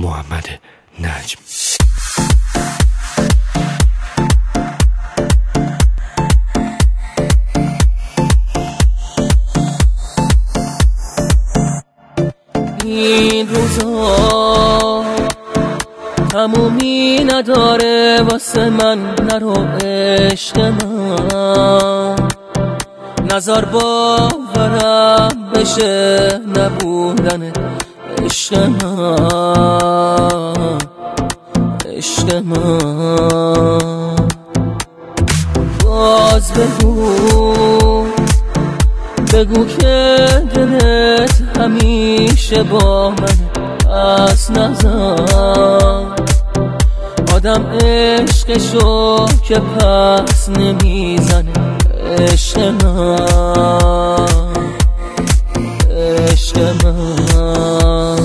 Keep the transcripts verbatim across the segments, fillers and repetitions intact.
محمد نجم. این روزا تمومی نداره واسه من، نرو عشق من، نظر باورم بشه نبودن عشق من، عشق من. باز بگو بگو که دلت همیشه با من از نظر، آدم عشقشو که پس نمیزنه عشق من، عشق من.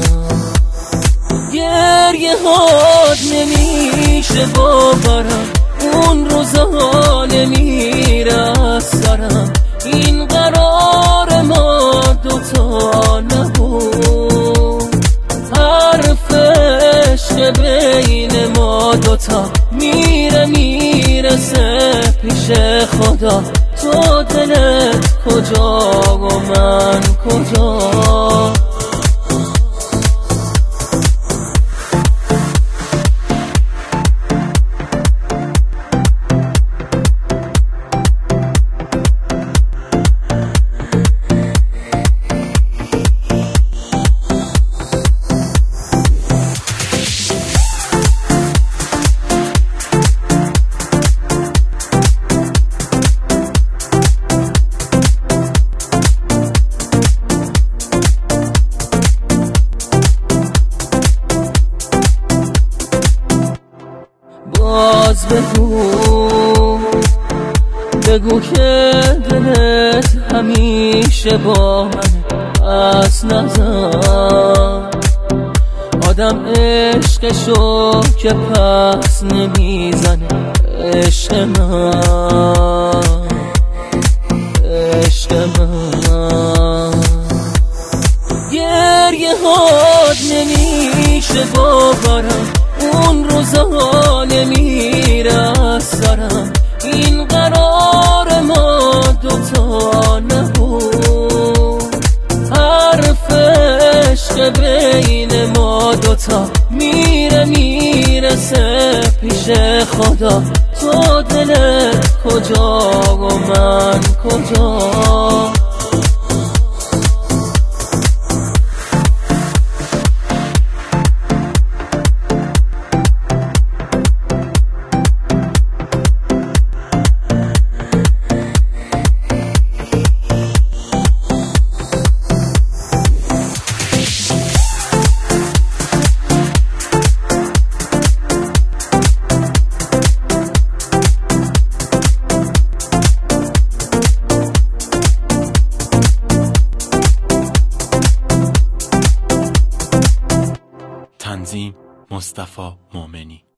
گریه هات نمیشه باورم، اون روزا نمیره از سرم، این قرار ما دوتا نبود، حرف عشق بین ما دوتا میره میرسه پیش خدا. تو دلت کجا و من کجا؟ باز بگو بگو که دلت همیشه با من از نظر، آدم عشقشو که پس نمیزنه عشق من، عشق من. گریه هات نمیشه باورم، اون روزا نمیره از سرم، این قرار ما دوتا نبود، حرف عشق بین ما دوتا میره میرسه پیش خدا. تو دلت کجا و من کجا؟ تنظیم مصطفی مومنی.